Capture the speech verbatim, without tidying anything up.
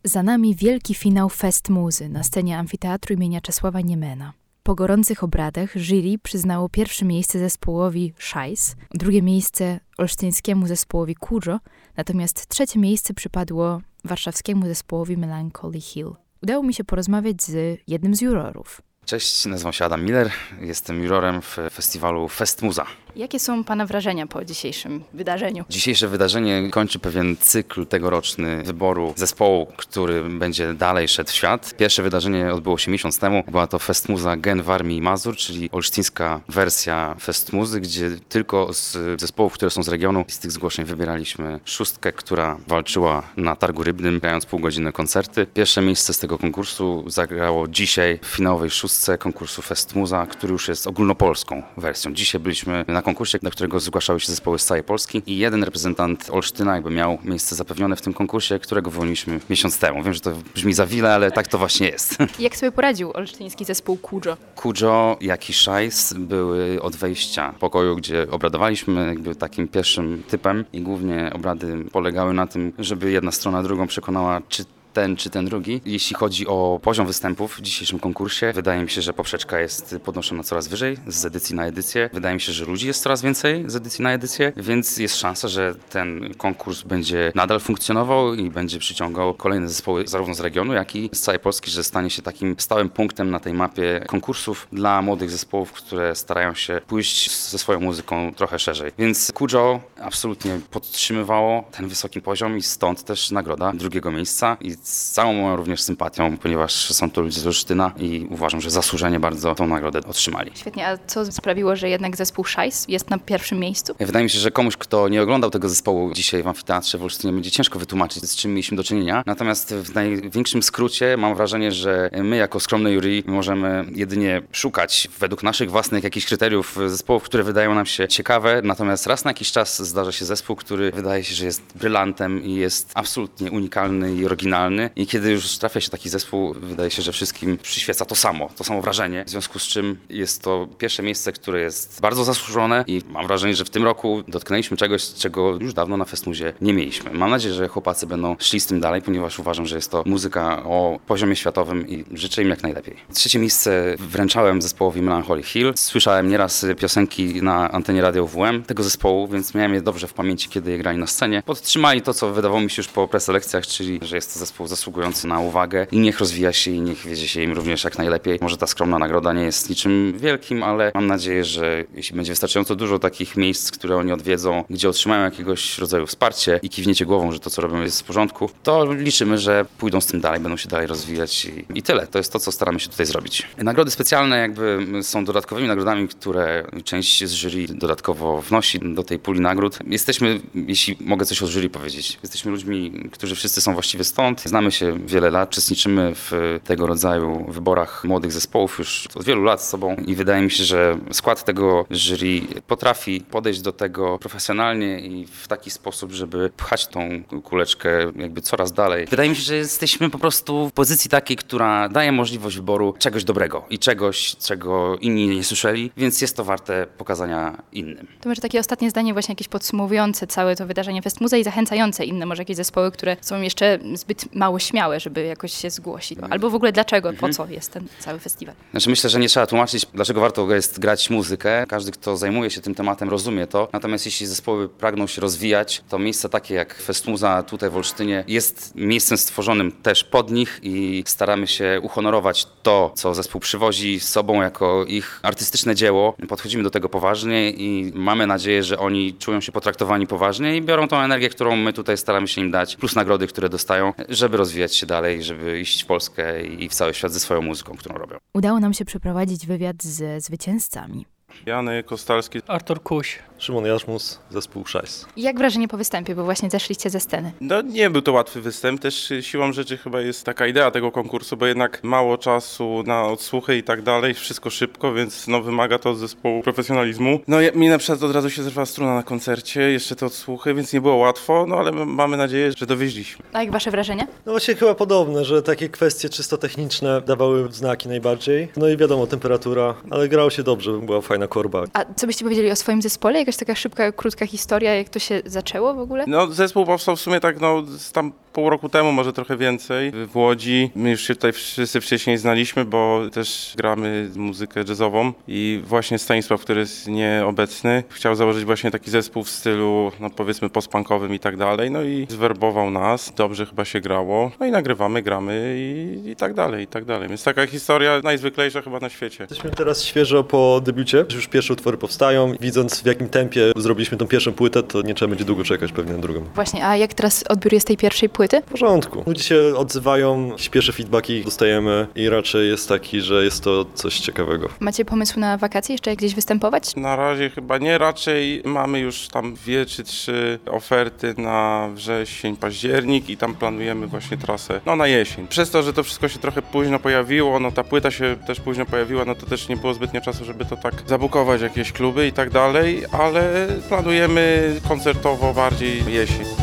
Za nami wielki finał Fest Muzy na scenie Amfiteatru imienia Czesława Niemena. Po gorących obradach jury przyznało pierwsze miejsce zespołowi Szajs, drugie miejsce olsztyńskiemu zespołowi Kudżo, natomiast trzecie miejsce przypadło warszawskiemu zespołowi Melancholy Hill. Udało mi się porozmawiać z jednym z jurorów. Cześć, nazywam się Adam Miller, jestem jurorem w festiwalu Fest Muza. Jakie są Pana wrażenia po dzisiejszym wydarzeniu? Dzisiejsze wydarzenie kończy pewien cykl tegoroczny wyboru zespołu, który będzie dalej szedł w świat. Pierwsze wydarzenie odbyło się miesiąc temu. Była to Fest Muza Gen Warmii i Mazur, czyli olsztyńska wersja Fest Muzy, gdzie tylko z zespołów, które są z regionu, z tych zgłoszeń wybieraliśmy szóstkę, która walczyła na targu rybnym, grając półgodzinne koncerty. Pierwsze miejsce z tego konkursu zagrało dzisiaj w finałowej szóstce konkursu Fest Muza, który już jest ogólnopolską wersją. Dzisiaj byliśmy na konkursie, do którego zgłaszały się zespoły z całej Polski i jeden reprezentant Olsztyna jakby miał miejsce zapewnione w tym konkursie, którego wyłoniliśmy miesiąc temu. Wiem, że to brzmi za wiele, ale tak to właśnie jest. Jak sobie poradził olsztyński zespół Kudżo? Kudżo, jak i Szajs były od wejścia pokoju, gdzie obradowaliśmy, jakby takim pierwszym typem i głównie obrady polegały na tym, żeby jedna strona drugą przekonała, czy ten czy ten drugi. Jeśli chodzi o poziom występów w dzisiejszym konkursie, wydaje mi się, że poprzeczka jest podnoszona coraz wyżej z edycji na edycję. Wydaje mi się, że ludzi jest coraz więcej z edycji na edycję, więc jest szansa, że ten konkurs będzie nadal funkcjonował i będzie przyciągał kolejne zespoły zarówno z regionu, jak i z całej Polski, że stanie się takim stałym punktem na tej mapie konkursów dla młodych zespołów, które starają się pójść ze swoją muzyką trochę szerzej. Więc Kudżo absolutnie podtrzymywało ten wysoki poziom i stąd też nagroda drugiego miejsca i z całą moją również sympatią, ponieważ są to ludzie z Olsztyna i uważam, że zasłużenie bardzo tą nagrodę otrzymali. Świetnie, a co sprawiło, że jednak zespół Szajs jest na pierwszym miejscu? Wydaje mi się, że komuś, kto nie oglądał tego zespołu dzisiaj w Amfiteatrze w Olsztynie, będzie ciężko wytłumaczyć, z czym mieliśmy do czynienia. Natomiast w największym skrócie mam wrażenie, że my jako skromne jury możemy jedynie szukać według naszych własnych jakichś kryteriów zespołów, które wydają nam się ciekawe. Natomiast raz na jakiś czas zdarza się zespół, który wydaje się, że jest brylantem i jest absolutnie unikalny i oryginalny. I kiedy już trafia się taki zespół, wydaje się, że wszystkim przyświeca to samo, to samo wrażenie. W związku z czym jest to pierwsze miejsce, które jest bardzo zasłużone i mam wrażenie, że w tym roku dotknęliśmy czegoś, czego już dawno na Festmuzie nie mieliśmy. Mam nadzieję, że chłopacy będą szli z tym dalej, ponieważ uważam, że jest to muzyka o poziomie światowym i życzę im jak najlepiej. Trzecie miejsce wręczałem zespołowi Melancholy Hill. Słyszałem nieraz piosenki na antenie Radio W M tego zespołu, więc miałem je dobrze w pamięci, kiedy je grali na scenie. Podtrzymali to, co wydawało mi się już po preselekcjach, czyli że jest to zespół zasługujący na uwagę i niech rozwija się i niech wiedzie się im również jak najlepiej. Może ta skromna nagroda nie jest niczym wielkim, ale mam nadzieję, że jeśli będzie wystarczająco dużo takich miejsc, które oni odwiedzą, gdzie otrzymają jakiegoś rodzaju wsparcie i kiwniecie głową, że to, co robią, jest w porządku, to liczymy, że pójdą z tym dalej, będą się dalej rozwijać i, i tyle. To jest to, co staramy się tutaj zrobić. Nagrody specjalne jakby są dodatkowymi nagrodami, które część z jury dodatkowo wnosi do tej puli nagród. Jesteśmy, jeśli mogę coś o jury powiedzieć, jesteśmy ludźmi, którzy wszyscy są właściwie stąd. Znamy się wiele lat, uczestniczymy w tego rodzaju wyborach młodych zespołów już od wielu lat z sobą i wydaje mi się, że skład tego jury potrafi podejść do tego profesjonalnie i w taki sposób, żeby pchać tą kuleczkę jakby coraz dalej. Wydaje mi się, że jesteśmy po prostu w pozycji takiej, która daje możliwość wyboru czegoś dobrego i czegoś, czego inni nie słyszeli, więc jest to warte pokazania innym. To może takie ostatnie zdanie właśnie jakieś podsumowujące całe to wydarzenie Fest Muza i zachęcające inne, może jakieś zespoły, które są jeszcze zbyt mało śmiałe, żeby jakoś się zgłosić. Albo w ogóle dlaczego, po co jest ten cały festiwal? Znaczy myślę, że nie trzeba tłumaczyć, dlaczego warto jest grać muzykę. Każdy, kto zajmuje się tym tematem, rozumie to. Natomiast jeśli zespoły pragną się rozwijać, to miejsce takie jak Fest Muza tutaj w Olsztynie jest miejscem stworzonym też pod nich i staramy się uhonorować to, co zespół przywozi z sobą jako ich artystyczne dzieło. Podchodzimy do tego poważnie i mamy nadzieję, że oni czują się potraktowani poważnie i biorą tą energię, którą my tutaj staramy się im dać, plus nagrody, które dostają, żeby rozwijać się dalej, żeby iść w Polskę i w cały świat ze swoją muzyką, którą robią. Udało nam się przeprowadzić wywiad ze zwycięzcami. Janek Kostalski, Artur Kuś, Szymon Jarzmus, zespół Szajs. Jak wrażenie po występie, bo właśnie zeszliście ze sceny? No nie był to łatwy występ, też siłą rzeczy chyba jest taka idea tego konkursu, bo jednak mało czasu na odsłuchy i tak dalej, wszystko szybko, więc no wymaga to od zespołu profesjonalizmu. No ja, mi na przykład od razu się zerwała struna na koncercie, jeszcze te odsłuchy, więc nie było łatwo, no ale mamy nadzieję, że dowieźliśmy. A jak wasze wrażenia? No właśnie chyba podobne, że takie kwestie czysto techniczne dawały znaki najbardziej. No i wiadomo, temperatura, ale grało się dobrze, była fajna korba. A co byście powiedzieli o swoim zespole? Jakaś taka szybka, krótka historia, jak to się zaczęło w ogóle? No zespół powstał w sumie tak no tam pół roku temu, może trochę więcej, w Łodzi. My już się tutaj wszyscy wcześniej znaliśmy, bo też gramy muzykę jazzową i właśnie Stanisław, który jest nieobecny, chciał założyć właśnie taki zespół w stylu, no powiedzmy postpunkowym i tak dalej, no i zwerbował nas, dobrze chyba się grało, no i nagrywamy, gramy i, i tak dalej, i tak dalej. Więc taka historia najzwyklejsza chyba na świecie. Jesteśmy teraz świeżo po debiucie, już pierwsze utwory powstają. Widząc w jakim tempie zrobiliśmy tą pierwszą płytę, to nie trzeba będzie długo czekać pewnie na drugą. Właśnie, a jak teraz odbiór jest tej pierwszej płyty? W porządku. Ludzie się odzywają, pierwsze feedbacki dostajemy i raczej jest taki, że jest to coś ciekawego. Macie pomysł na wakacje, jeszcze gdzieś występować? Na razie chyba nie, raczej mamy już tam dwie czy trzy oferty na wrzesień, październik i tam planujemy właśnie trasę, no na jesień. Przez to, że to wszystko się trochę późno pojawiło, no ta płyta się też późno pojawiła, no to też nie było zbytnio czasu, żeby to tak zabukować jakieś kluby i tak dalej, ale planujemy koncertowo bardziej jesień.